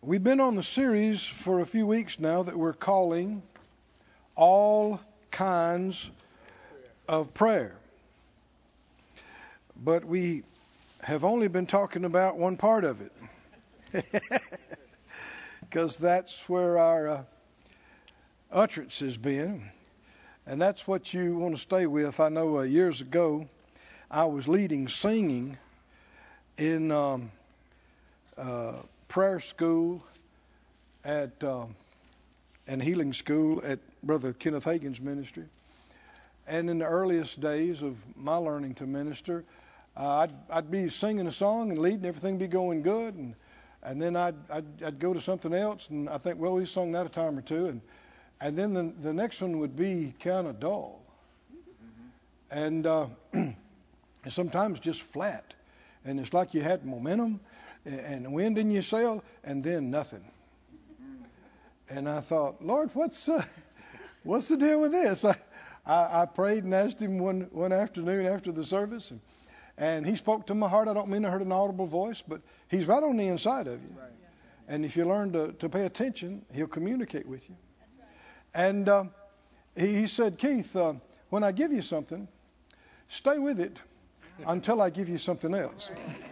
We've been on the series for a few weeks now that we're calling All Kinds of Prayer. But we have only been talking about one part of it. Because that's where our utterance has been. And that's what you want to stay with. I know years ago I was leading singing in prayer school and healing school at Brother Kenneth Hagin's ministry. And in the earliest days of my learning to minister, I'd be singing a song and leading, everything be going good, and then I'd go to something else, and I think, well, we sung that a time or two, and then the next one would be kind of dull, and sometimes just flat, and it's like you had momentum and wind in your sail, and then nothing. And I thought, Lord, what's the deal with this? I prayed and asked him one afternoon after the service, and he spoke to my heart. I don't mean I heard an audible voice, but he's right on the inside of you. Right. And if you learn to pay attention, he'll communicate with you. And he said, Keith, when I give you something, stay with it until I give you something else.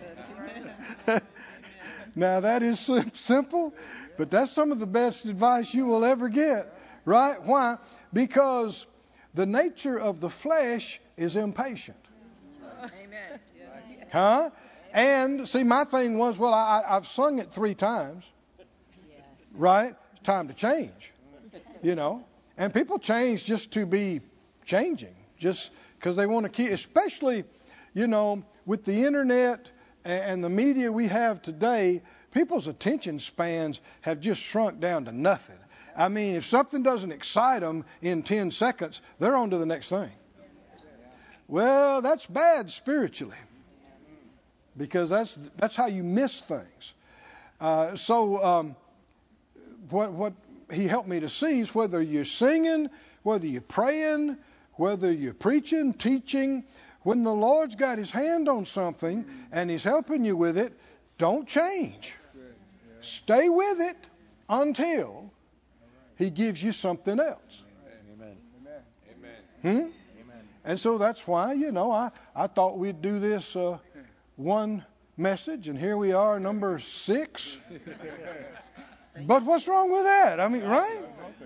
Now, that is simple, but that's some of the best advice you will ever get, right? Why? Because the nature of the flesh is impatient. Amen. Huh? And, see, my thing was, well, I've sung it 3 times, right? It's time to change, And people change just to be changing, just because they want to keep, especially, with the internet and the media we have today, people's attention spans have just shrunk down to nothing. I mean, if something doesn't excite them in 10 seconds, they're on to the next thing. Well, that's bad spiritually, because that's how you miss things. So what he helped me to see is whether you're singing, whether you're praying, whether you're preaching, teaching, when the Lord's got his hand on something and he's helping you with it, don't change. Stay with it until he gives you something else. Amen. And so that's why, I thought we'd do this one message, and here we are, number 6. But what's wrong with that? I mean, right?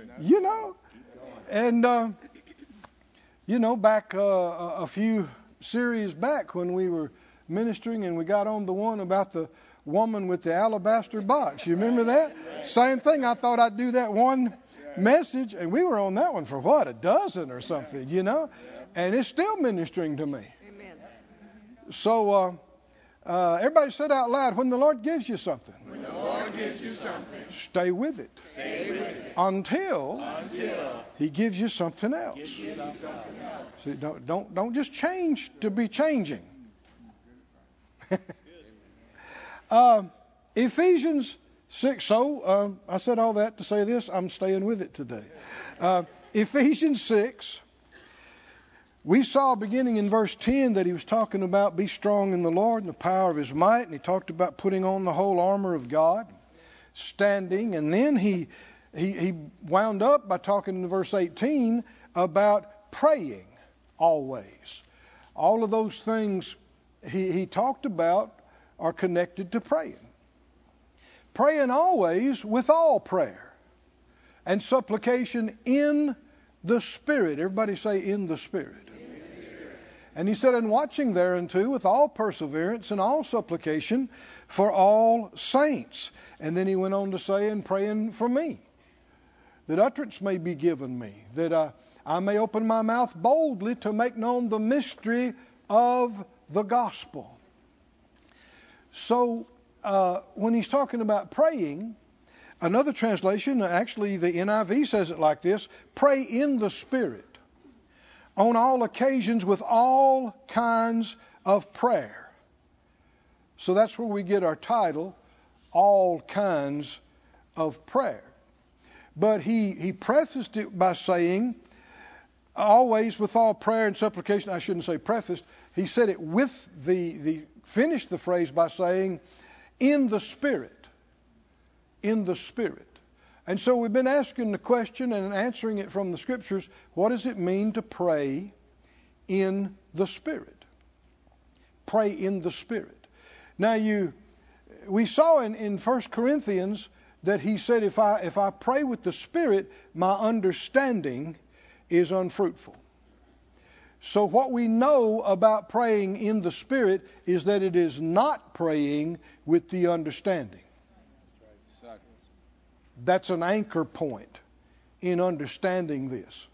And, back a few series back when we were ministering and we got on the one about the woman with the alabaster box. You remember that? Same thing. I thought I'd do that one message, and we were on that one for a dozen or something, and it's still ministering to me. Amen. So everybody said out loud, when the Lord gives you something, stay with it, until he gives you something else. See, don't just change to be changing. Ephesians 6. So I said all that to say this. I'm staying with it today. Ephesians 6. We saw beginning in verse 10 that he was talking about be strong in the Lord and the power of his might. And he talked about putting on the whole armor of God, standing. And then he wound up by talking in verse 18 about praying always. All of those things he talked about are connected to praying. Praying always with all prayer and supplication in the Spirit. Everybody say in the Spirit. And he said, and watching thereunto with all perseverance and all supplication for all saints. And then he went on to say, and praying for me, that utterance may be given me, that I may open my mouth boldly to make known the mystery of the gospel. So when he's talking about praying, another translation, actually the NIV says it like this: pray in the Spirit, on all occasions with all kinds of prayer. So that's where we get our title, All Kinds of Prayer. But he prefaced it by saying, always with all prayer and supplication. I shouldn't say prefaced. He said it with finished the phrase by saying, in the Spirit. in the Spirit. And so we've been asking the question and answering it from the Scriptures, what does it mean to pray in the Spirit? Pray in the Spirit. Now we saw in 1 Corinthians that he said, if I pray with the Spirit, my understanding is unfruitful. So what we know about praying in the Spirit is that it is not praying with the understanding. That's an anchor point in understanding this.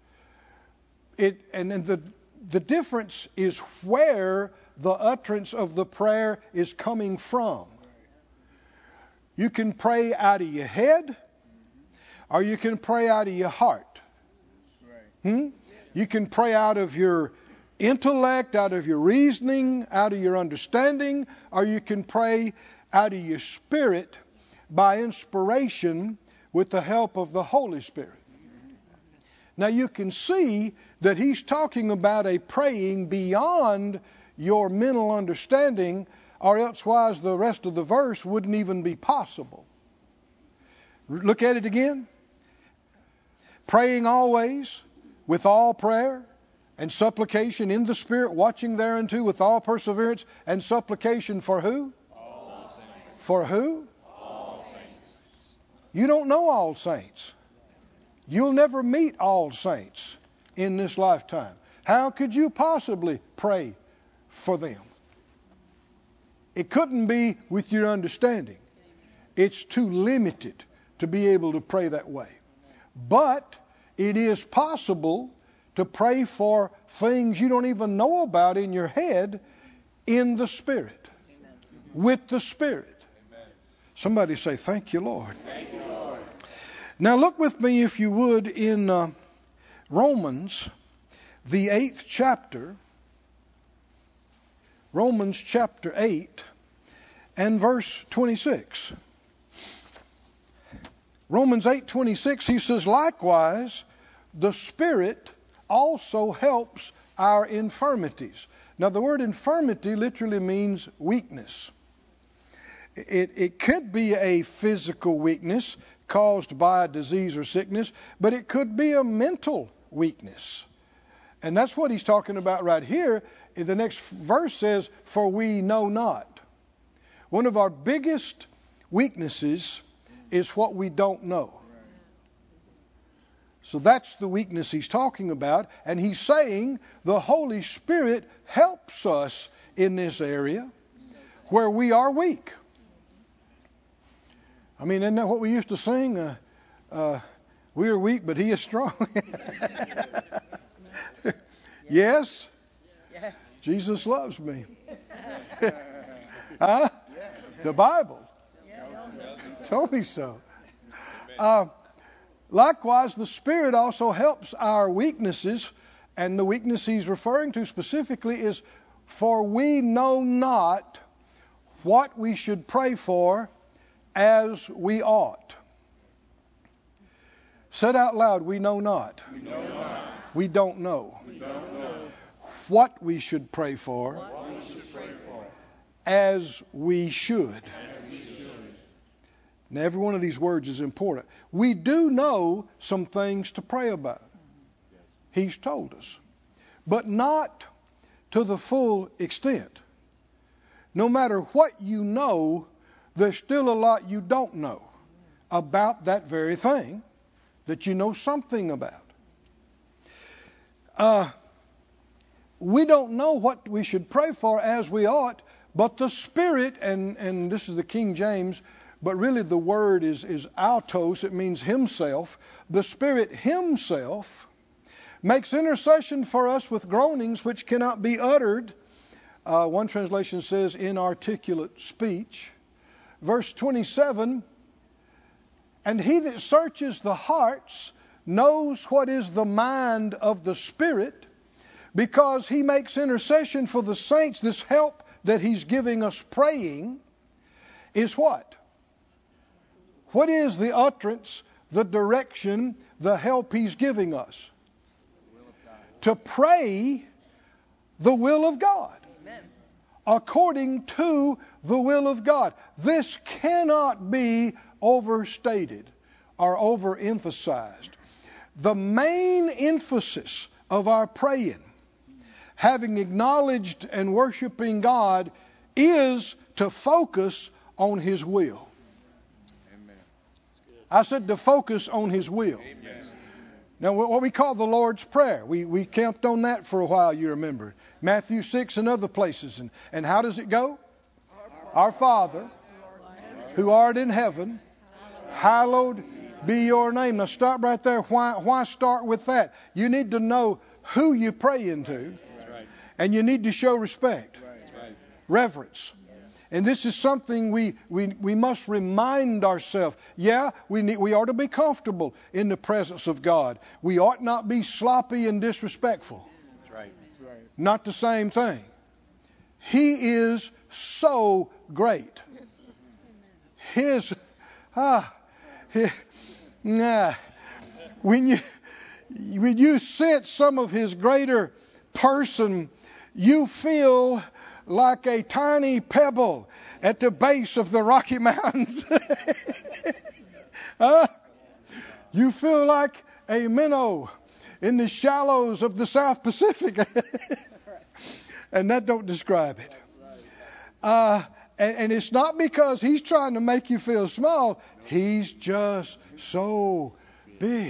And the difference is where the utterance of the prayer is coming from. You can pray out of your head, or you can pray out of your heart. You can pray out of your intellect, out of your reasoning, out of your understanding, or you can pray out of your spirit by inspiration with the help of the Holy Spirit. Now you can see that he's talking about a praying beyond your mental understanding, or elsewise the rest of the verse wouldn't even be possible. Look at it again. Praying always with all prayer and supplication in the Spirit, watching thereunto with all perseverance and supplication for who? All saints. For who? All saints. You don't know all saints. You'll never meet all saints in this lifetime. How could you possibly pray for them? It couldn't be with your understanding. It's too limited to be able to pray that way. But it is possible to pray for things you don't even know about in your head in the Spirit. Amen. With the Spirit. Amen. Somebody say, thank you, Lord. Thank you, Lord. Now look with me, if you would, in Romans, the 8th chapter. Romans chapter 8 and verse 26. Romans 8:26, he says, likewise, the Spirit also helps our infirmities. Now, the word infirmity literally means weakness. It could be a physical weakness caused by a disease or sickness, but it could be a mental weakness. And that's what he's talking about right here. The next verse says, for we know not. One of our biggest weaknesses is what we don't know. So that's the weakness he's talking about. And he's saying the Holy Spirit helps us in this area where we are weak. I mean, isn't that what we used to sing? We are weak, but he is strong. Yes? Yes. Jesus loves me. Huh? The Bible told me so. Likewise, the Spirit also helps our weaknesses, and the weakness he's referring to specifically is, for we know not what we should pray for as we ought. Said out loud, we know not. We know not. We don't know. We don't know. What we should pray for, as we should. Now, every one of these words is important. We do know some things to pray about. He's told us. But not to the full extent. No matter what you know, there's still a lot you don't know about that very thing that you know something about. We don't know what we should pray for as we ought, but the Spirit, and this is the King James, but really the word is autos, it means himself. The Spirit himself makes intercession for us with groanings which cannot be uttered. One translation says inarticulate speech. Verse 27, and he that searches the hearts knows what is the mind of the Spirit, because he makes intercession for the saints. This help that he's giving us praying is what? What is the utterance, the direction, the help he's giving us? To pray the will of God. Amen. According to the will of God. This cannot be overstated or overemphasized. The main emphasis of our praying, having acknowledged and worshiping God, is to focus on His will. Amen. I said to focus on His will. Amen. Now, what we call the Lord's Prayer, we camped on that for a while, you remember. Matthew 6 and other places. And how does it go? Our Father, who art in heaven, hallowed be your name. Now, stop right there. Why start with that? You need to know who you pray into, and you need to show respect, reverence. And this is something we must remind ourselves. Yeah, we ought to be comfortable in the presence of God. We ought not be sloppy and disrespectful. That's right. Not the same thing. He is so great. When you sense some of His greater person, you feel like a tiny pebble at the base of the Rocky Mountains. You feel like a minnow in the shallows of the South Pacific. And that don't describe it. And it's not because He's trying to make you feel small. He's just so big.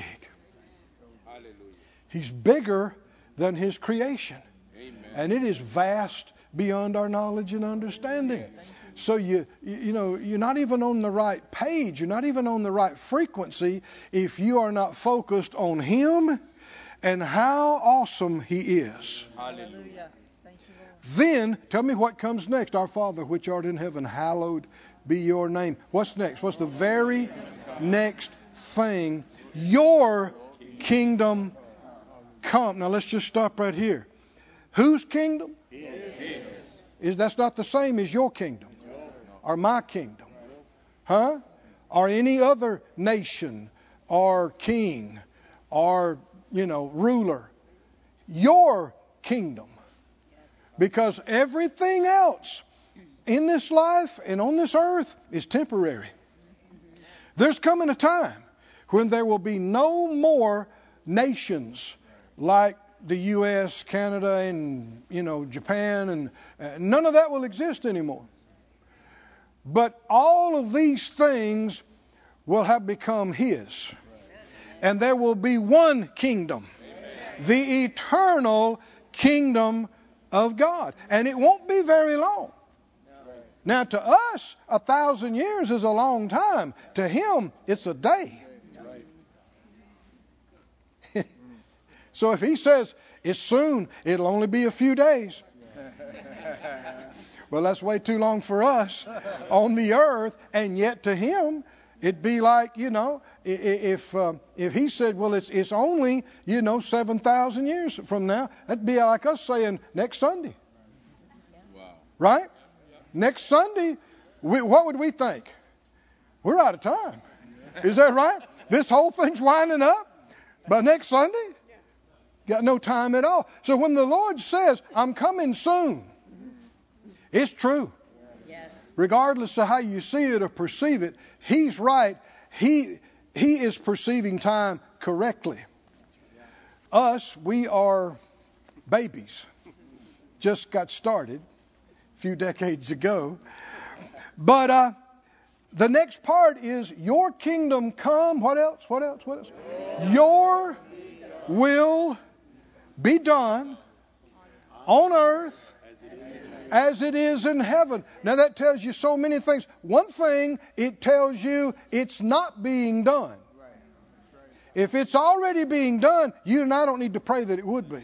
He's bigger than His creation. And it is vast beyond our knowledge and understanding. So you know, you're not even on the right page. You're not even on the right frequency if you are not focused on Him and how awesome He is. Hallelujah. Then, tell me what comes next. Our Father which art in heaven, hallowed be your name. What's next? What's the very next thing? Your kingdom come. Now let's just stop right here. Whose kingdom? That's not the same as your kingdom or my kingdom. Huh? Or any other nation or king or, ruler. Your kingdom. Because everything else in this life and on this earth is temporary. There's coming a time when there will be no more nations like the U.S., Canada, and, Japan, and none of that will exist anymore. But all of these things will have become His. And there will be one kingdom, the eternal kingdom of God. And it won't be very long. Now, to us, 1,000 years is a long time. To Him, it's a day. So if He says it's soon, it'll only be a few days. Well, that's way too long for us on the earth. And yet to Him, it'd be like, if He said, well, it's only, 7,000 years from now, that'd be like us saying next Sunday. Wow. Right? Next Sunday, what would we think? We're out of time. Is that right? This whole thing's winding up by next Sunday? Got no time at all. So when the Lord says, I'm coming soon, it's true. Yes. Regardless of how you see it or perceive it, He's right. He is perceiving time correctly. Us, we are babies. Just got started a few decades ago. But the next part is your kingdom come. What else? What else? What else? Your will be done on earth as it is in heaven. Now that tells you so many things. One thing, it tells you it's not being done. If it's already being done, you and I don't need to pray that it would be.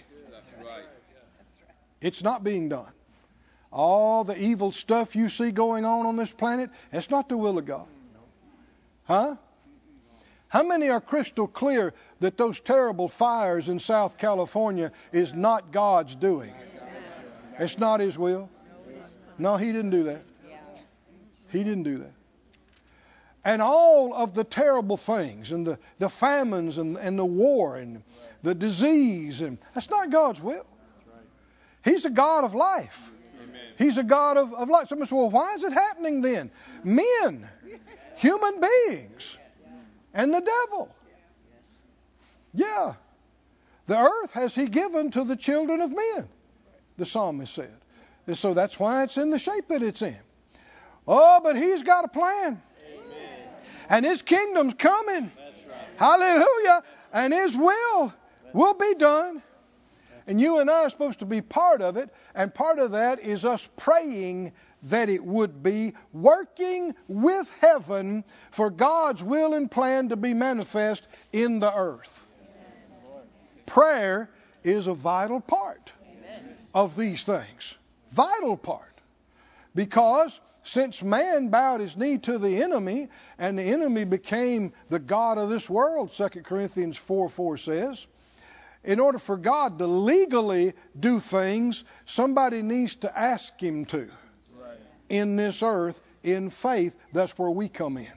It's not being done. All the evil stuff you see going on this planet, that's not the will of God. Huh? How many are crystal clear that those terrible fires in South California is not God's doing? It's not His will. No, He didn't do that. He didn't do that. And all of the terrible things and the famines and the war and the disease, and that's not God's will. He's a God of life. He's a God of life. Somebody says, well, why is it happening then? Men, human beings and the devil. Yeah. The earth has He given to the children of men, the psalmist said. And so that's why it's in the shape that it's in. Oh, but He's got a plan. Amen. And His kingdom's coming. That's right. Hallelujah. And His will be done. And you and I are supposed to be part of it. And part of that is us praying that it would be, working with heaven for God's will and plan to be manifest in the earth. Prayer is a vital part of these things. Vital part. Because since man bowed his knee to the enemy, and the enemy became the god of this world, 2 Corinthians 4:4 says, in order for God to legally do things, somebody needs to ask Him to. Right. In this earth, in faith, that's where we come in.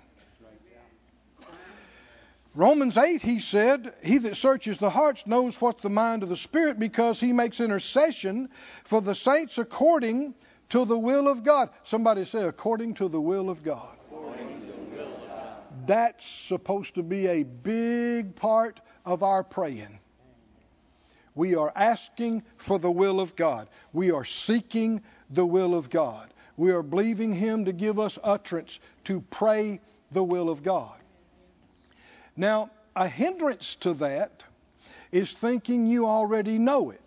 Romans 8, he said, He that searches the hearts knows what's the mind of the Spirit, because He makes intercession for the saints according to the will of God. Somebody say, according to the will of God. According to the will of God. That's supposed to be a big part of our praying. We are asking for the will of God. We are seeking the will of God. We are believing Him to give us utterance to pray the will of God. Now, a hindrance to that is thinking you already know it.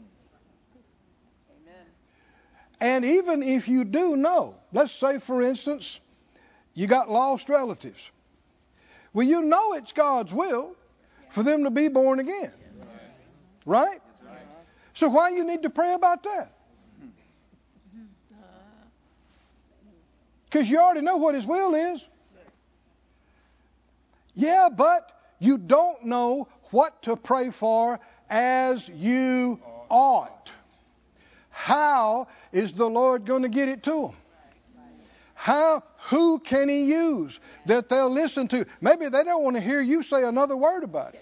Amen. And even if you do know, let's say, for instance, you got lost relatives. Well, you know it's God's will for them to be born again. Right? So why you need to pray about that? Because you already know what His will is. Yeah, but you don't know what to pray for as you ought. How is the Lord going to get it to them? Who can He use that they'll listen to? Maybe they don't want to hear you say another word about it.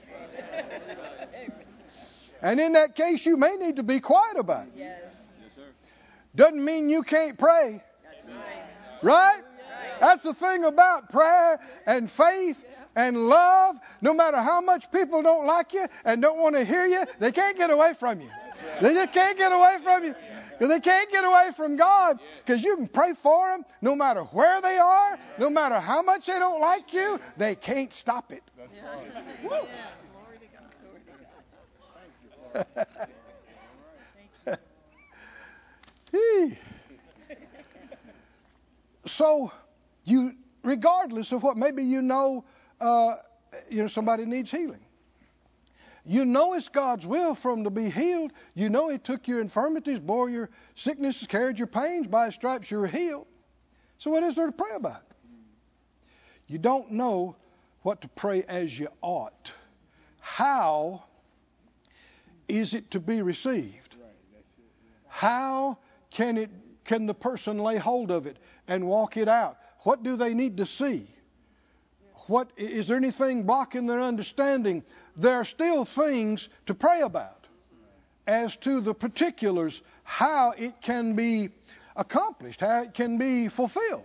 And in that case, you may need to be quiet about it. Yes. Doesn't mean you can't pray. Right? That's the thing about prayer and faith and love. No matter how much people don't like you and don't want to hear you, they can't get away from you. They just can't get away from you. They can't get away from God, because you can pray for them no matter where they are, no matter how much they don't like you. They can't stop it. Woo. So you, regardless of what, maybe somebody needs healing. You know it's God's will for them to be healed. You know He took your infirmities, bore your sicknesses, carried your pains. By His stripes you were healed. So what is there to pray about? You don't know what to pray as you ought. How is it to be received? How can the person lay hold of it and walk it out? What do they need to see? Is there anything blocking their understanding? There are still things to pray about as to the particulars, how it can be accomplished, how it can be fulfilled.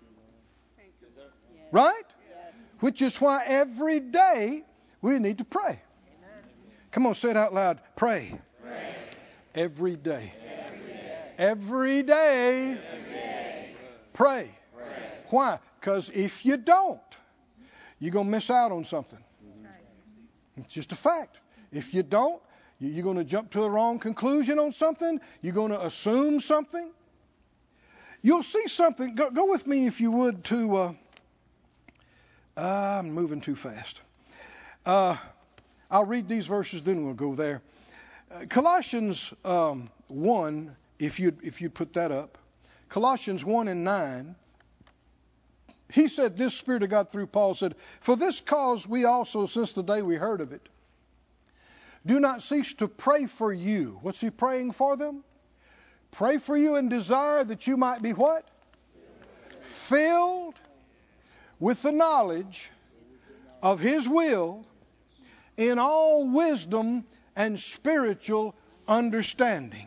Right? Which is why every day we need to pray. Come on, say it out loud. Pray. Pray. Every day. Every day. Pray. Why? Because if you don't, you're going to miss out on something. It's just a fact. If you don't, you're going to jump to the wrong conclusion on something. You're going to assume something. You'll see something. Go with me, if you would, to... I'm moving too fast. I'll read these verses, then we'll go there. Colossians 1, if you'd put that up. Colossians 1 and 9. He said, this Spirit of God through Paul said, for this cause we also, since the day we heard of it, do not cease to pray for you. What's he praying for them? Pray for you and desire that you might be what? Filled with the knowledge of His will in all wisdom and spiritual understanding.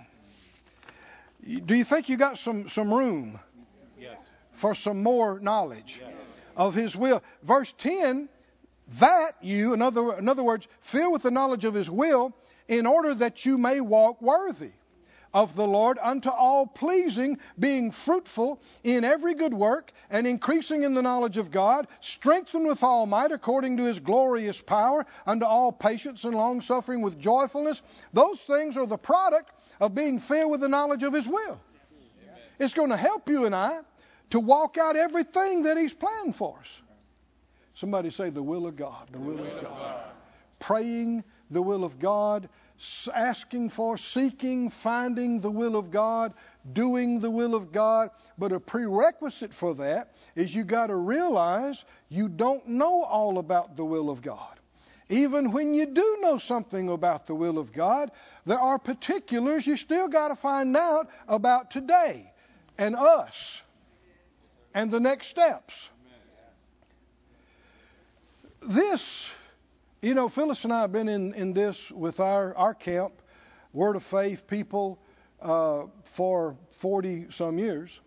Do you think you got some room? Yes. For some more knowledge? Yes. of His will. Verse 10, that you, in other words, fill with the knowledge of His will, in order that you may walk worthy of the Lord unto all pleasing, being fruitful in every good work, and increasing in the knowledge of God, strengthened with all might according to His glorious power, unto all patience and long-suffering with joyfulness. Those things are the product of being filled with the knowledge of His will. Amen. It's going to help you and I to walk out everything that He's planned for us. Somebody say the will of God. The will of God. Praying the will of God, asking for, seeking, finding the will of God, doing the will of God. But a prerequisite for that is you got to realize you don't know all about the will of God. Even when you do know something about the will of God, there are particulars you still got to find out about today and us and the next steps. This, Phyllis and I have been in this with our camp, Word of Faith people, for 40 some years.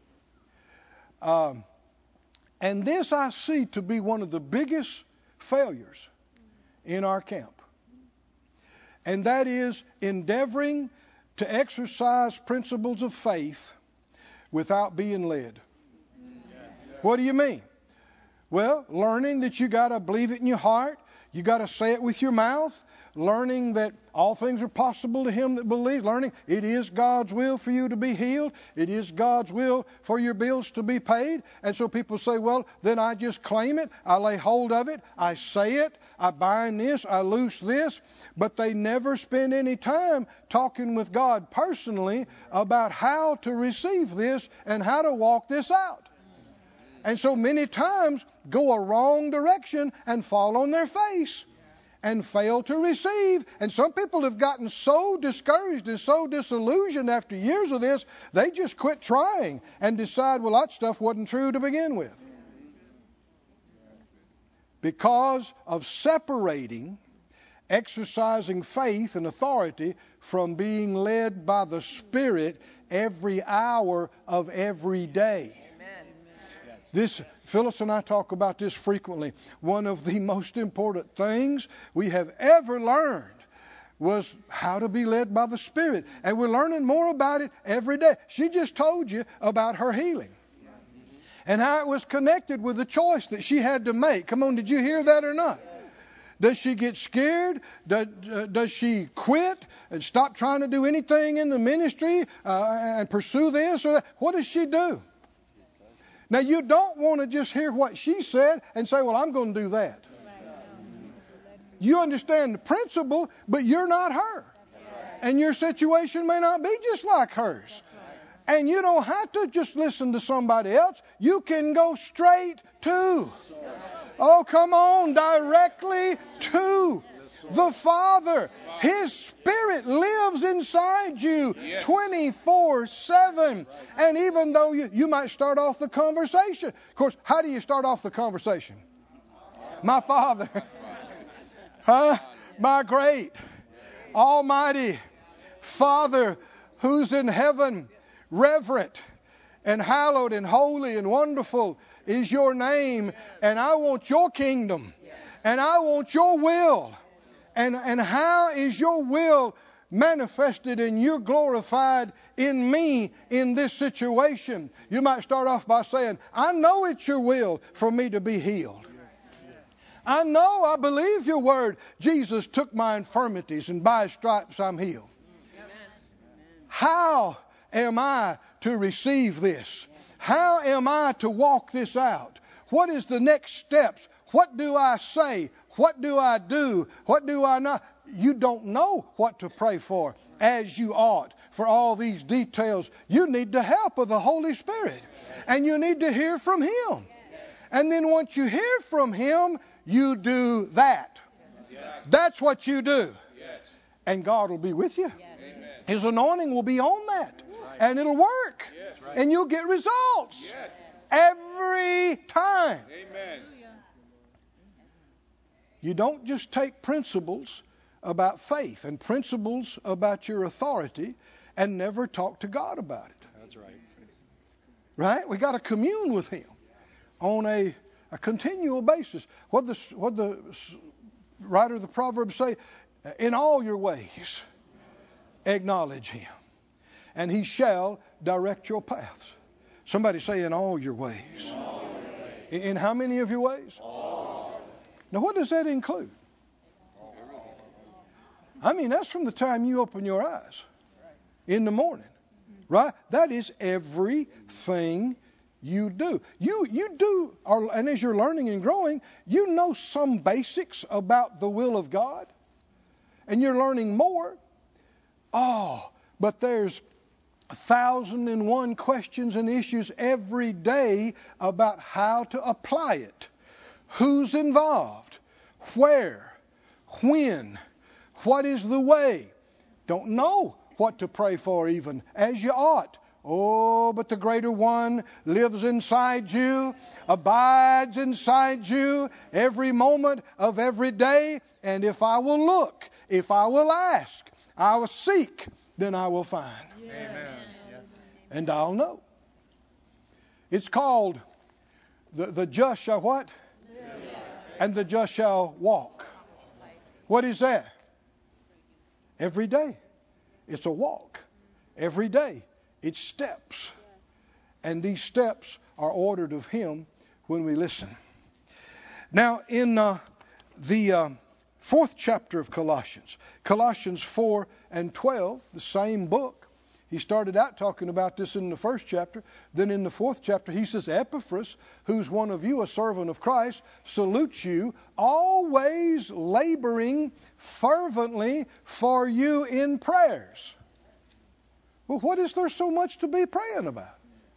And this I see to be one of the biggest failures in our camp. And that is endeavoring to exercise principles of faith without being led. What do you mean? Well, learning that you got to believe it in your heart. You got to say it with your mouth. Learning that all things are possible to him that believes. Learning it is God's will for you to be healed. It is God's will for your bills to be paid. And so people say, well, then I just claim it. I lay hold of it. I say it. I bind this. I loose this. But they never spend any time talking with God personally about how to receive this and how to walk this out. And so many times go a wrong direction and fall on their face and fail to receive. And some people have gotten so discouraged and so disillusioned after years of this, they just quit trying and decide, well, that stuff wasn't true to begin with. Because of separating exercising faith and authority from being led by the Spirit every hour of every day. This, Phyllis and I talk about this frequently. One of the most important things we have ever learned was how to be led by the Spirit. And we're learning more about it every day. She just told you about her healing and how it was connected with the choice that she had to make. Come on, did you hear that or not? Does she get scared? Does she quit and stop trying to do anything in the ministry and pursue this or that? What does she do? Now, you don't want to just hear what she said and say, well, I'm going to do that. You understand the principle, but you're not her. And your situation may not be just like hers. And you don't have to just listen to somebody else. You can go straight to. Oh, come on, directly to the Father. His Spirit lives inside you 24/7. And even though you might start off the conversation. Of course, how do you start off the conversation? My Father. My great, almighty Father who's in heaven, reverent and hallowed and holy and wonderful is your name. And I want your kingdom. And I want your will. And how is your will manifested and you're glorified in me in this situation? You might start off by saying, I know it's your will for me to be healed. I know, I believe your word. Jesus took my infirmities and by his stripes I'm healed. How am I to receive this? How am I to walk this out? What is the next steps? What do I say? What do I do? What do I not? You don't know what to pray for as you ought. For all these details, you need the help of the Holy Spirit. And you need to hear from Him. And then once you hear from Him, you do that. That's what you do. And God will be with you. His anointing will be on that. And it'll work. And you'll get results. Every time. Amen. You don't just take principles about faith and principles about your authority and never talk to God about it. That's right. Right? We got to commune with Him on a A continual basis. What the writer of the Proverbs say, in all your ways, acknowledge Him, and He shall direct your paths. Somebody say, in all your ways. In how many of your ways? All. Now, what does that include? I mean, that's from the time you open your eyes in the morning, right? That is everything you do. You do, and as you're learning and growing, you know some basics about the will of God, and you're learning more. But there's 1,001 questions and issues every day about how to apply it. Who's involved? Where? When? What is the way? Don't know what to pray for even, as you ought. Oh, but the greater one lives inside you, abides inside you every moment of every day. And if I will look, if I will ask, I will seek, then I will find. Amen. And I'll know. It's called the just shall what? And the just shall walk. What is that? Every day. It's a walk. Every day. It's steps. And these steps are ordered of Him when we listen. Now, in the 4th chapter of Colossians, Colossians 4 and 12, the same book. He started out talking about this in the 1st chapter. Then in the 4th chapter, he says, Epaphras, who's one of you, a servant of Christ, salutes you, always laboring fervently for you in prayers. Well, what is there so much to be praying about?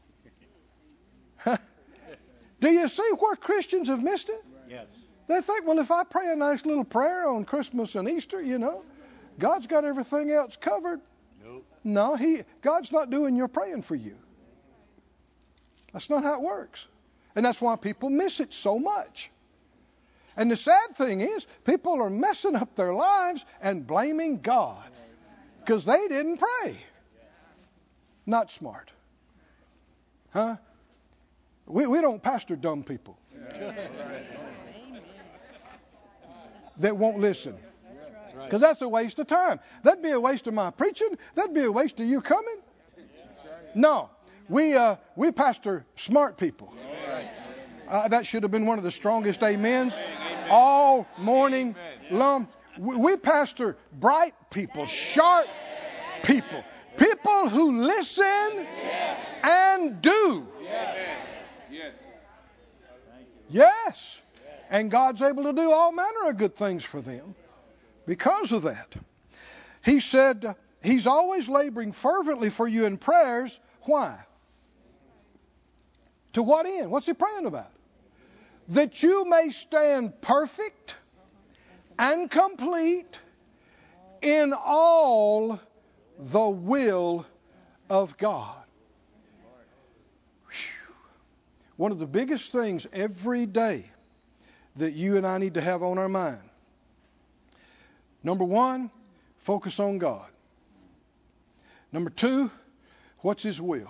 Do you see where Christians have missed it? Yes. They think, well, if I pray a nice little prayer on Christmas and Easter, God's got everything else covered. Nope. No, God's not doing your praying for you. That's not how it works. And that's why people miss it so much. And the sad thing is, people are messing up their lives and blaming God because they didn't pray. Not smart. Huh? We don't pastor dumb people that won't listen. Because that's a waste of time. That'd be a waste of my preaching. That'd be a waste of you coming. No. We pastor smart people. That should have been one of the strongest amens all morning long. We pastor bright people, sharp people. People who listen and do. Yes. And God's able to do all manner of good things for them because of that. He said He's always laboring fervently for you in prayers. Why? To what end? What's He praying about? That you may stand perfect and complete in all the will of God. Whew. One of the biggest things every day that you and I need to have on our mind. Number 1, focus on God. Number 2, what's His will?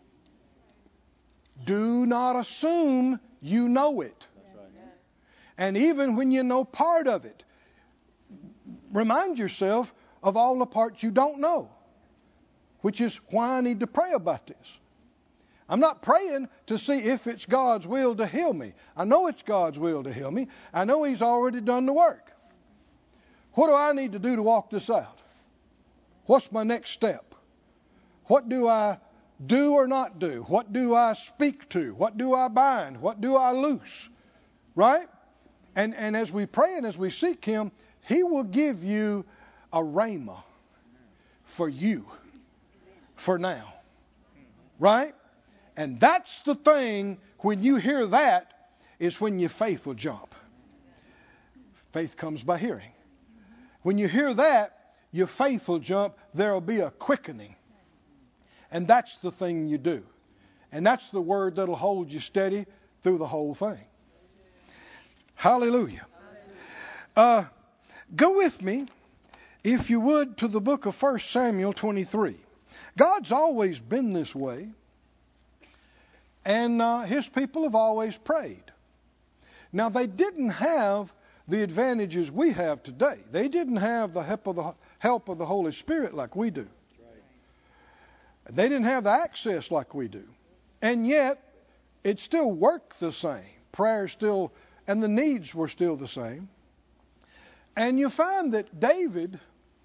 Do not assume you know it. And even when you know part of it, remind yourself of all the parts you don't know, which is why I need to pray about this. I'm not praying to see if it's God's will to heal me. I know it's God's will to heal me. I know He's already done the work. What do I need to do to walk this out? What's my next step? What do I do or not do? What do I speak to? What do I bind? What do I loose? Right? And as we pray and as we seek Him, He will give you a rhema for you for now. Right? And that's the thing, when you hear that, is when your faith will jump. Faith comes by hearing. When you hear that, your faith will jump. There will be a quickening. And that's the thing you do. And that's the word that'll hold you steady through the whole thing. Hallelujah. Go with me, if you would, to the book of 1 Samuel 23. God's always been this way. And His people have always prayed. Now, they didn't have the advantages we have today. They didn't have the help of the Holy Spirit like we do. They didn't have the access like we do. And yet, it still worked the same. Prayer still, and the needs were still the same. And you find that David,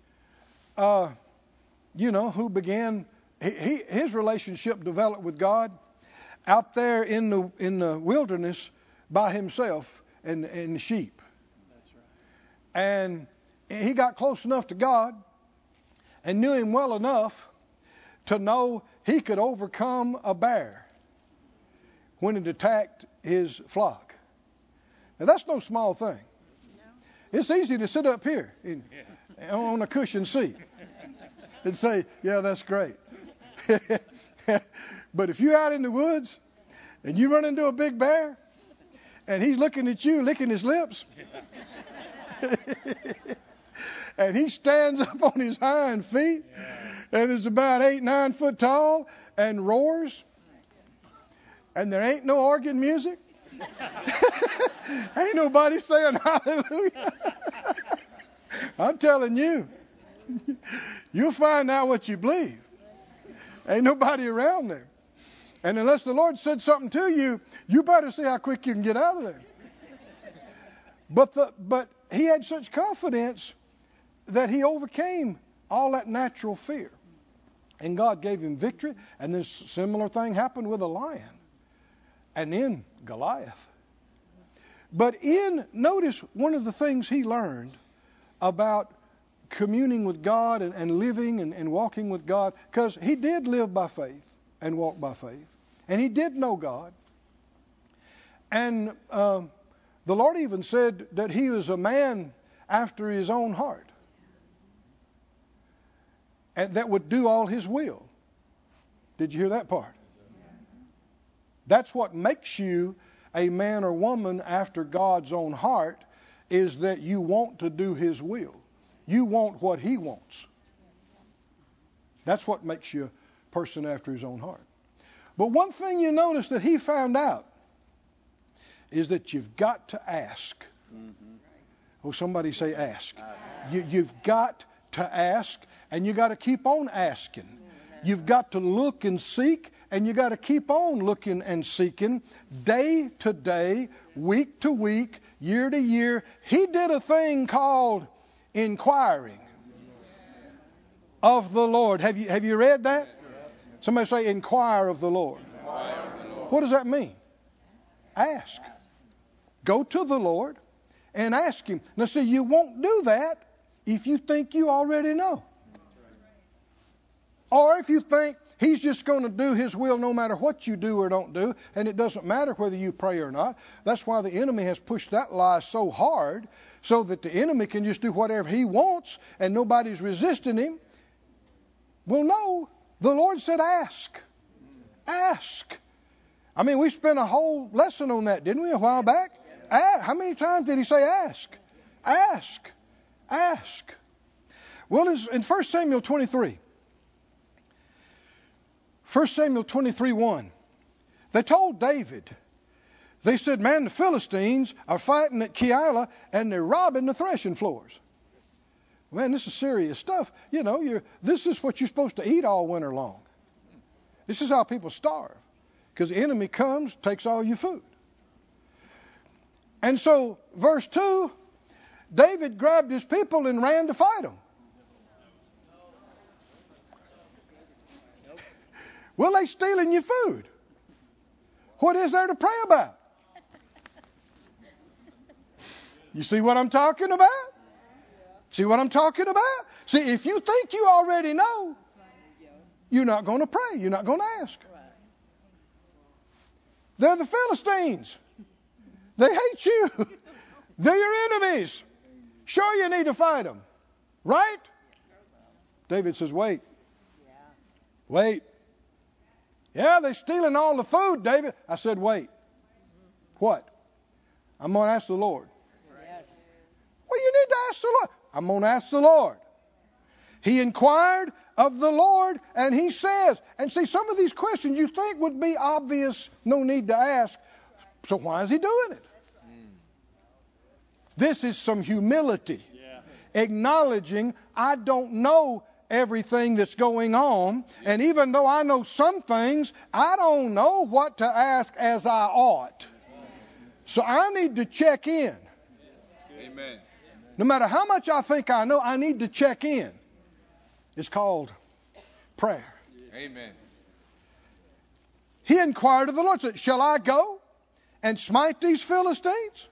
who began, his relationship developed with God out there in the wilderness by himself and sheep. That's right. And he got close enough to God and knew him well enough to know he could overcome a bear when it attacked his flock. Now, that's no small thing. It's easy to sit up here on a cushion seat and say, yeah, that's great. But if you're out in the woods and you run into a big bear and he's looking at you, licking his lips, and he stands up on his hind feet and is about 8-9 foot tall and roars, and there ain't no organ music, ain't nobody saying hallelujah. I'm telling you, you'll find out what you believe. Ain't nobody around there. And unless the Lord said something to you, you better see how quick you can get out of there. But he had such confidence that he overcame all that natural fear. And God gave him victory. And this similar thing happened with a lion. And then Goliath. But notice one of the things he learned about communing with God and living and walking with God, because he did live by faith and walk by faith. And he did know God. And the Lord even said that he was a man after his own heart, and that would do all his will. Did you hear that part? That's what makes you a man or woman after God's own heart, is that you want to do his will. You want what he wants. That's what makes you a person after his own heart. But one thing you notice that he found out is that you've got to ask. Mm-hmm. Oh, somebody say ask. You've got to ask, and you got to keep on asking. You've got to look and seek, and you got to keep on looking and seeking day to day, week to week, year to year. He did a thing called inquiring of the Lord. Have you read that? Somebody say inquire of the Lord. What does that mean? Ask. Go to the Lord and ask him. Now see, you won't do that if you think you already know. Or if you think he's just going to do his will no matter what you do or don't do, and it doesn't matter whether you pray or not. That's why the enemy has pushed that lie so hard, so that the enemy can just do whatever he wants and nobody's resisting him. Well, no. The Lord said ask. Ask. I mean, we spent a whole lesson on that, didn't we, a while back? How many times did he say ask? Ask. Ask. Well, in 1 Samuel 23, 1 Samuel 23:1, they told David, they said, man, the Philistines are fighting at Keilah and they're robbing the threshing floors. Man, this is serious stuff. You know, this is what you're supposed to eat all winter long. This is how people starve, because the enemy comes, takes all your food. And so, verse 2, David grabbed his people and ran to fight them. Well, they stealing your food. What is there to pray about? You see what I'm talking about? See what I'm talking about? See, if you think you already know, you're not going to pray. You're not going to ask. They're the Philistines. They hate you. They're your enemies. Sure, you need to fight them. Right? David says, wait. Wait. Yeah, they're stealing all the food, David. I said, wait. What? I'm going to ask the Lord. Yes. Well, you need to ask the Lord. I'm going to ask the Lord. He inquired of the Lord, and he says, and see, some of these questions you think would be obvious, no need to ask. So why is he doing it? This is some humility. Yeah. Acknowledging I don't know everything that's going on. And even though I know some things, I don't know what to ask as I ought. So I need to check in. Amen. No matter how much I think I know, I need to check in. It's called prayer. Amen. He inquired of the Lord, said, shall I go and smite these Philistines?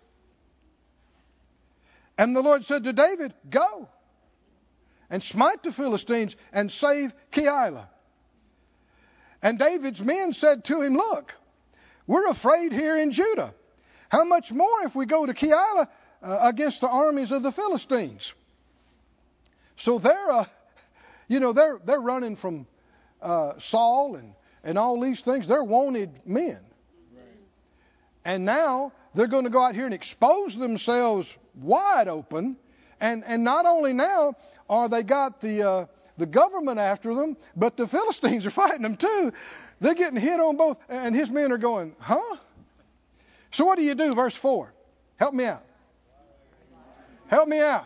And the Lord said to David, go and smite the Philistines and save Keilah. And David's men said to him, look, we're afraid here in Judah. How much more if we go to Keilah against the armies of the Philistines? So they're running from Saul and all these things. They're wanted men. And now they're going to go out here and expose themselves wide open. And not only now are they got the government after them, but the Philistines are fighting them too. They're getting hit on both. And his men are going, huh? So what do you do? Verse 4. Help me out. Help me out.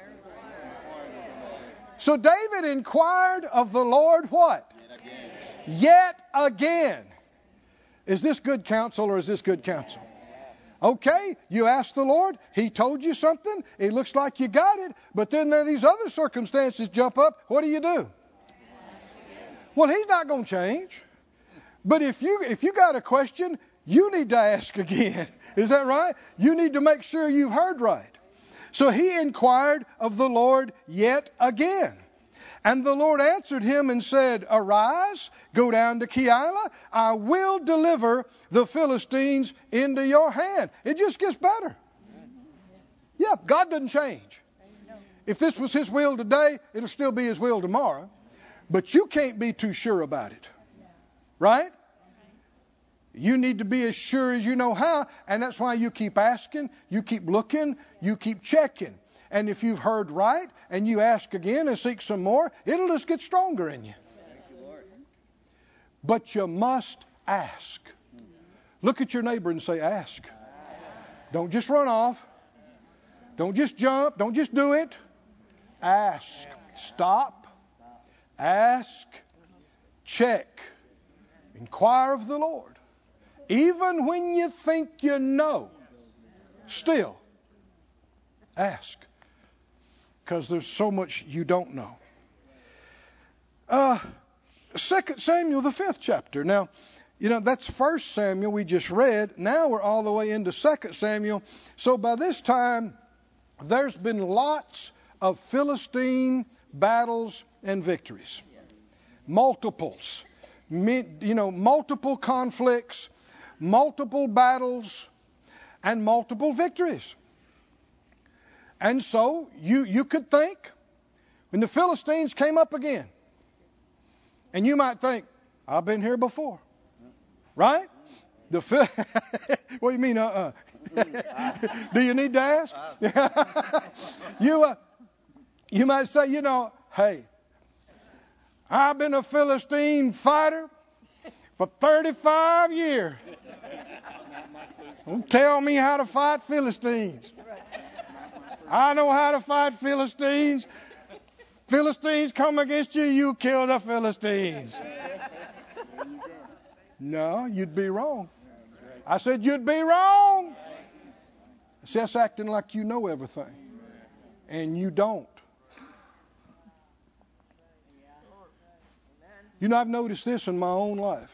So David inquired of the Lord what? Yet again. Is this good counsel or is this good counsel? Okay, you asked the Lord. He told you something. It looks like you got it. But then there are these other circumstances jump up. What do? Well, he's not going to change. But if you got a question, you need to ask again. Is that right? You need to make sure you've heard right. So he inquired of the Lord yet again. And the Lord answered him and said, arise, go down to Keilah. I will deliver the Philistines into your hand. It just gets better. Yeah, God doesn't change. If this was his will today, it'll still be his will tomorrow. But you can't be too sure about it. Right? You need to be as sure as you know how. And that's why you keep asking, you keep looking, you keep checking. And if you've heard right and you ask again and seek some more, it'll just get stronger in you. But you must ask. Look at your neighbor and say, ask. Don't just run off. Don't just jump. Don't just do it. Ask. Stop. Ask. Check. Inquire of the Lord. Even when you think you know, still ask. Because there's so much you don't know. 2 Samuel, the 5th chapter. Now, that's 1 Samuel we just read. Now we're all the way into 2 Samuel. So by this time, there's been lots of Philistine battles and victories. Multiples. Multiple conflicts, multiple battles, and multiple victories. And so you could think when the Philistines came up again, and you might think, I've been here before. Right? What do you mean, Do you need to ask? You might say, hey, I've been a Philistine fighter for 35 years. Don't tell me how to fight Philistines. I know how to fight Philistines. Philistines come against you, you kill the Philistines. No, you'd be wrong. I said you'd be wrong. See, that's acting like you know everything. And you don't. I've noticed this in my own life.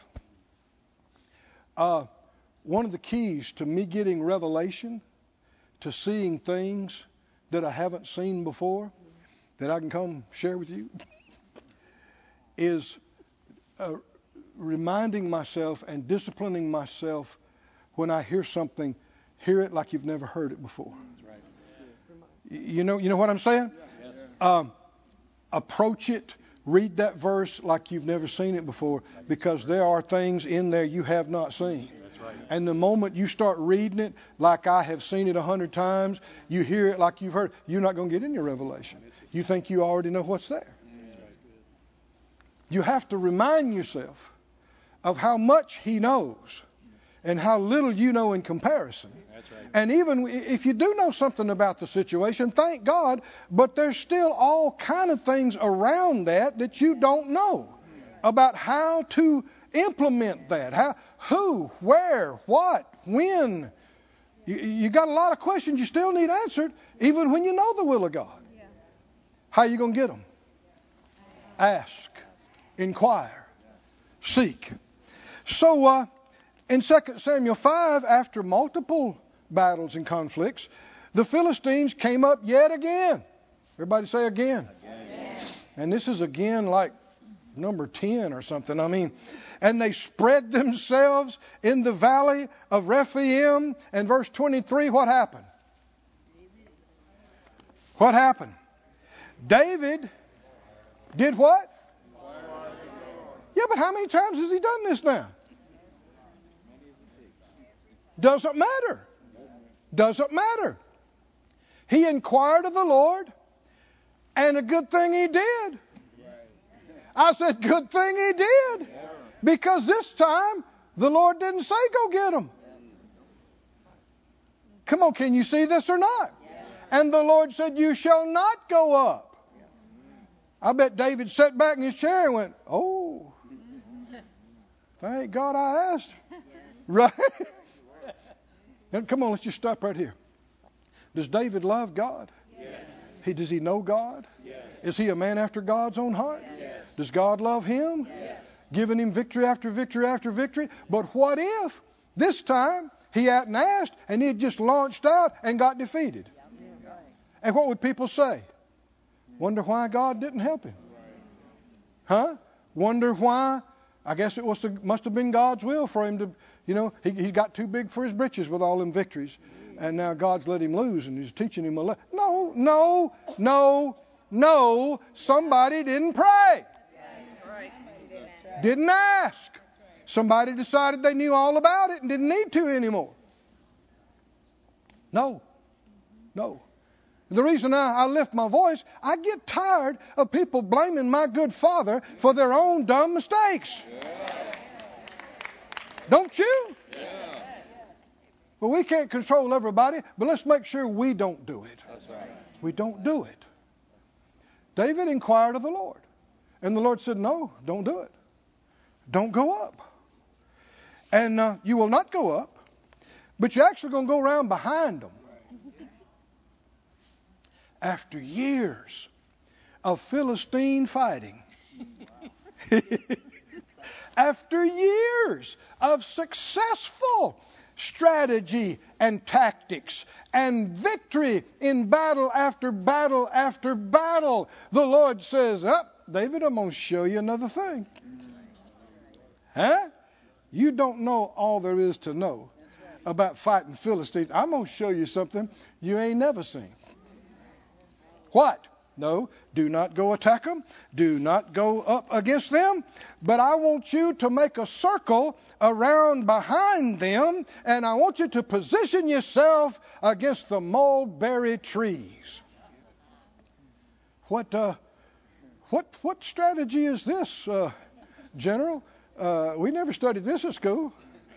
One of the keys to me getting revelation, to seeing things that I haven't seen before, that I can come share with you, is reminding myself and disciplining myself when I hear something, hear it like you've never heard it before. You know what I'm saying? Approach it. Read that verse like you've never seen it before, because there are things in there you have not seen. And the moment you start reading it like I have seen it 100 times, you hear it like you've heard, you're not going to get any revelation. You think you already know what's there. You have to remind yourself of how much he knows and how little you know in comparison. That's right. And even if you do know something about the situation, thank God, but there's still all kind of things around that you don't know about how to implement that. How, who, where, what, when. You got a lot of questions you still need answered, even when you know the will of God. How are you going to get them? Ask, inquire, seek. So in 2 Samuel 5, after multiple battles and conflicts, the Philistines came up yet again. Everybody say again. Again. And this is again like number 10 or something. I mean, and they spread themselves in the valley of Rephaim. And verse 23, what happened? What happened? David did what? Yeah, but how many times has he done this now? Doesn't matter. Doesn't matter. He inquired of the Lord, and a good thing he did. I said, good thing he did. Because this time, the Lord didn't say, go get him. Come on, can you see this or not? And the Lord said, you shall not go up. I bet David sat back in his chair and went, oh, thank God I asked. Right? And come on, let's just stop right here. Does David love God? Yes. Does he know God? Yes. Is he a man after God's own heart? Yes. Does God love him? Yes. Giving him victory after victory after victory? But what if this time he hadn't asked and he had just launched out and got defeated? And what would people say? Wonder why God didn't help him. Huh? Wonder why? I guess it must have been God's will for him to, he got too big for his britches with all them victories. And now God's let him lose and he's teaching him a lesson. No. Somebody didn't pray. Didn't ask. Somebody decided they knew all about it and didn't need to anymore. No. The reason I lift my voice, I get tired of people blaming my good father for their own dumb mistakes. Don't you? Well, we can't control everybody, but let's make sure we don't do it. That's right. We don't do it. David inquired of the Lord. And the Lord said, no, don't do it. Don't go up. And you will not go up, but you're actually going to go around behind them. After years of Philistine fighting, after years of successful strategy and tactics and victory in battle after battle after battle, the Lord says, David, I'm going to show you another thing. Huh? You don't know all there is to know about fighting Philistines. I'm going to show you something you ain't never seen. What? No, do not go attack them. Do not go up against them. But I want you to make a circle around behind them, and I want you to position yourself against the mulberry trees. What strategy is this, General? We never studied this at school.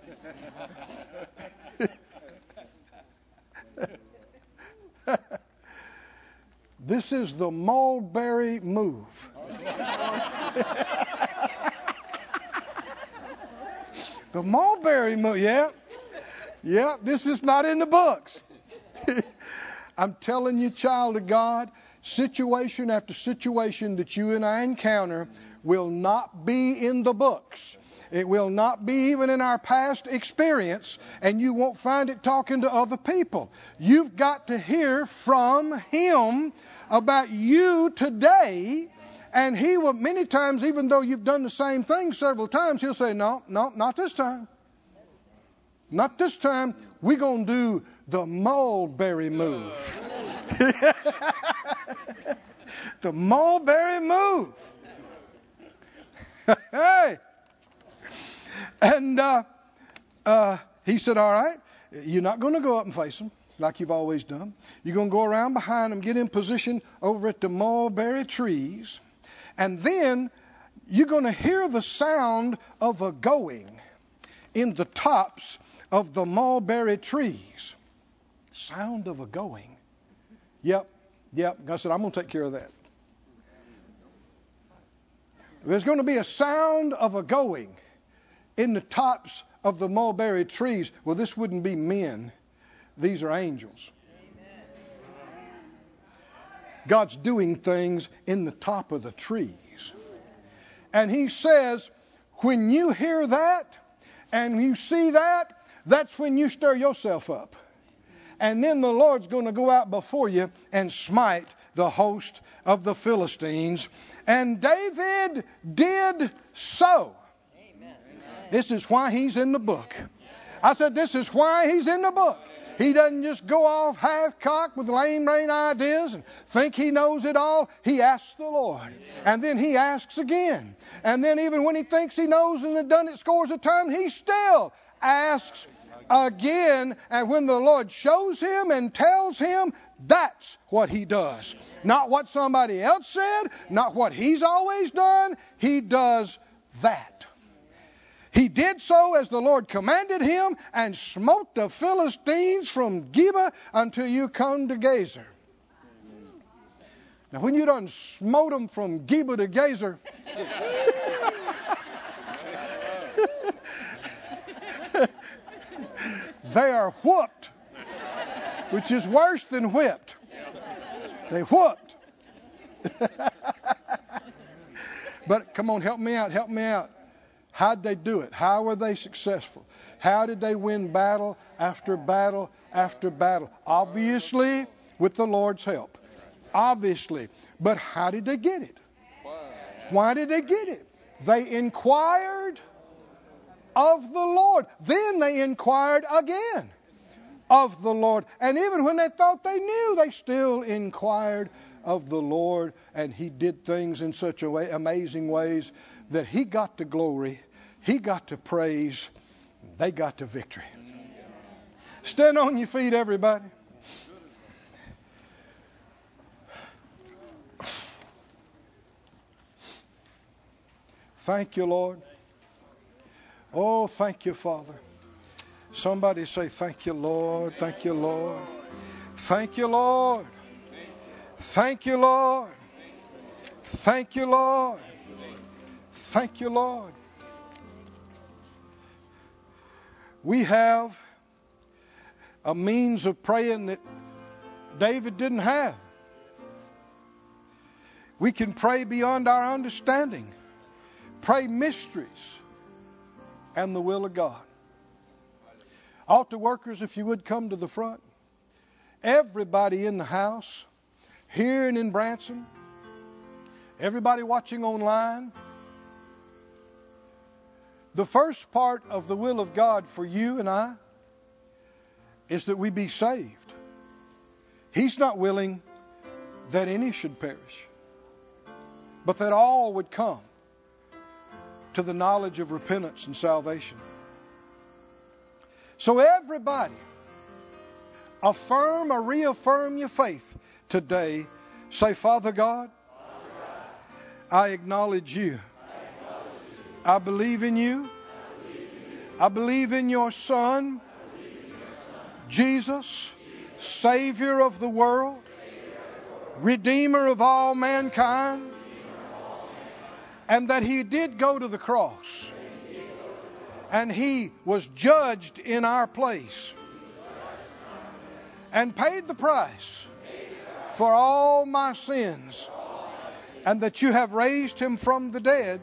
This is the mulberry move. The mulberry move, yeah. This is not in the books. I'm telling you, child of God, situation after situation that you and I encounter will not be in the books. It will not be even in our past experience, and you won't find it talking to other people. You've got to hear from Him about you today, and He will, many times, even though you've done the same thing several times, He'll say, no, not this time. Not this time. We're going to do the mulberry move. The mulberry move. Hey. And he said, all right, you're not going to go up and face them like you've always done. You're going to go around behind them, get in position over at the mulberry trees. And then you're going to hear the sound of a going in the tops of the mulberry trees. Sound of a going. Yep. God said, I'm going to take care of that. There's going to be a sound of a going in the tops of the mulberry trees. Well, this wouldn't be men. These are angels. God's doing things in the top of the trees. And he says, when you hear that and you see that, that's when you stir yourself up. And then the Lord's going to go out before you and smite the host of the Philistines. And David did so. Amen. This is why he's in the book. I said, this is why he's in the book. He doesn't just go off half-cocked with lame-brain ideas and think he knows it all. He asks the Lord. And then he asks again. And then even when he thinks he knows and has done it scores of times, he still asks again. And when the Lord shows him and tells him, that's what he does. Not what somebody else said, not what he's always done. He does that. He did so as the Lord commanded him and smote the Philistines from Geba until you come to Gazer. Now, when you done smote them from Geba to Gazer, they are whooped, which is worse than whipped. They whooped. But come on, help me out. How'd they do it? How were they successful? How did they win battle after battle after battle? Obviously, with the Lord's help. Obviously. But how did they get it? Why did they get it? They inquired of the Lord. Then they inquired again of the Lord. And even when they thought they knew, they still inquired of the Lord. And he did things in such a way, amazing ways, that he got the glory, he got the praise, they got the victory. Stand on your feet, everybody. Thank you, Lord. Oh, thank you, Father. Somebody say, thank you, Lord. Thank you, Lord. Thank you, Lord. Thank you, Lord. Thank you, Lord. Thank you, Lord. We have a means of praying that David didn't have. We can pray beyond our understanding. Pray mysteries and the will of God. Altar workers, if you would come to the front. Everybody in the house, here and in Branson. Everybody watching online. The first part of the will of God for you and I is that we be saved. He's not willing that any should perish, but that all would come to the knowledge of repentance and salvation. So everybody, affirm or reaffirm your faith today. Say, Father God, I acknowledge you. I believe in you. I believe in your Son, Jesus, Savior of the world, Redeemer of all mankind, and that He did go to the cross, and He was judged in our place, and paid the price for all my sins, and that you have raised Him from the dead.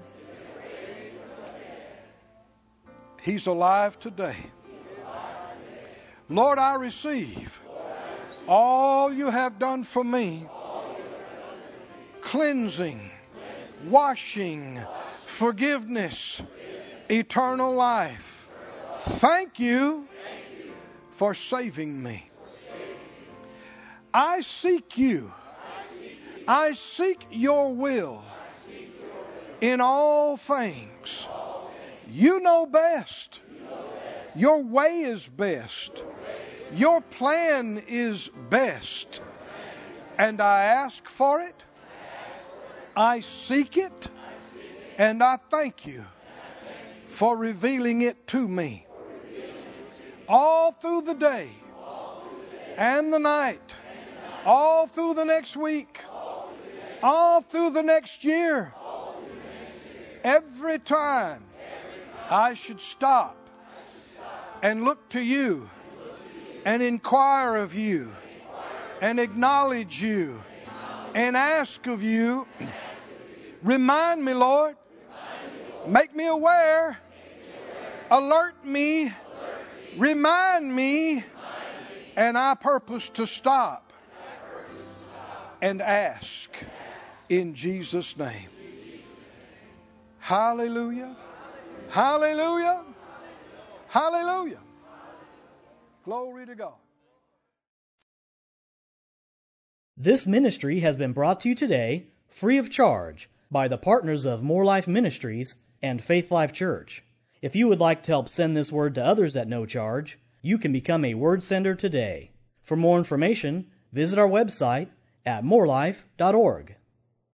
He's alive today. Lord, I receive all you have done for me. Cleansing, washing, forgiveness, eternal life. Thank you for saving me. I seek you. I seek your will in all things. You know best. Your way is best. Your plan is best. And I ask for it. I seek it. And I thank you for revealing it to me. all through the day and the night, all through the next week, all through the next year. Every time I should stop and look to you and inquire of you and acknowledge you and ask of you. Remind me, Lord. Make me aware. Alert me. Remind me. And I purpose to stop and ask in Jesus' name. Hallelujah. Hallelujah. Hallelujah. Glory to God. This ministry has been brought to you today free of charge by the partners of More Life Ministries and Faith Life Church. If you would like to help send this word to others at no charge, you can become a word sender today. For more information, visit our website at morelife.org.